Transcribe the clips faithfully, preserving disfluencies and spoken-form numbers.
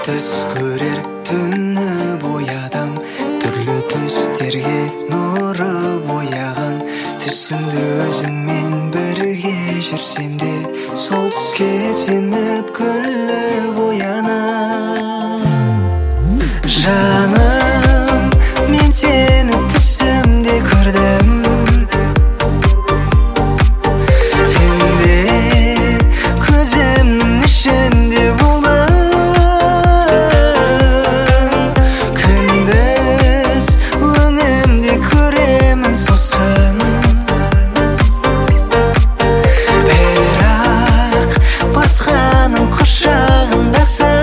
түс көрер түні боядым, түрлі түстерге нұры бояған. Түсімді өзіңмен бірге жүрсем де, сол түске сеніп күліп оянам. Жаным, мен сені түсімде көрдім. Түнде көзімнің ішінде болдың. Күндіз өңімде көремін сосын, бірақ басқаның құшағындасың.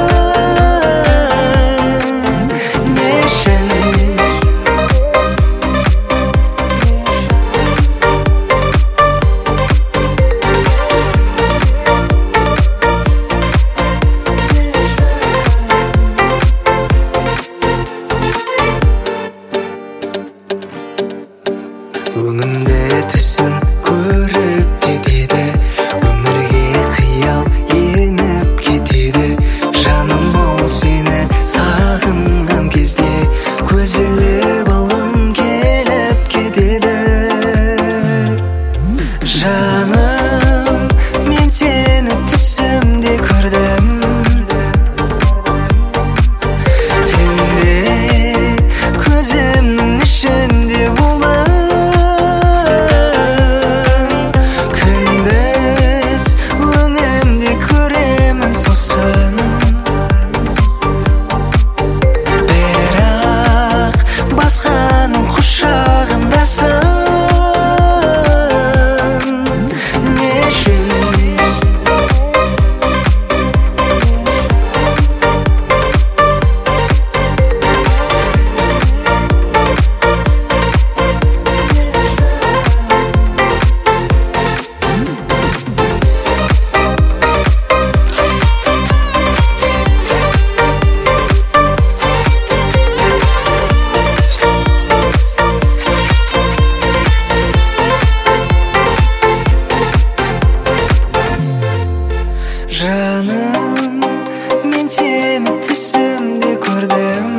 Өңімде түсін көріп кетеді, өмірге қиял еніп кетеді. Жаным бол сені сағынған кезде, көз іліп алғым келіп кетеді. Жаным, мен сені түсімде көрдім. Түнде көзімнің ішінде болдың. Басқаның құшағындасың. Не үшін? Жаным, мен сені түсімде көрдім.